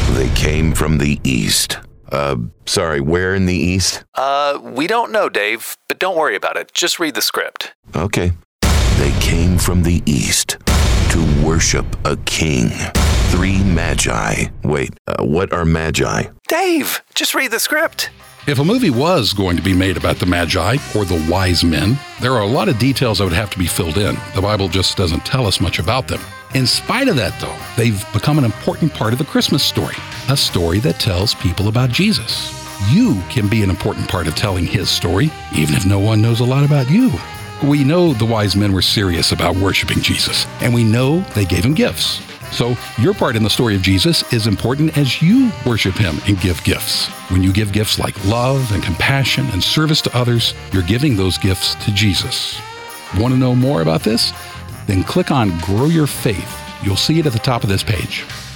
They came from the east. Sorry, where in the east? We don't know, Dave, but don't worry about it. Just read the script. Okay. They came from the east to worship a king. 3 magi. Wait, what are magi? Dave, just read the script. If a movie was going to be made about the Magi, or the wise men, there are a lot of details that would have to be filled in. The Bible just doesn't tell us much about them. In spite of that, though, they've become an important part of the Christmas story, a story that tells people about Jesus. You can be an important part of telling his story, even if no one knows a lot about you. We know the wise men were serious about worshiping Jesus, and we know they gave him gifts. So your part in the story of Jesus is important as you worship him and give gifts. When you give gifts like love and compassion and service to others, you're giving those gifts to Jesus. Want to know more about this? Then click on Grow Your Faith. You'll see it at the top of this page.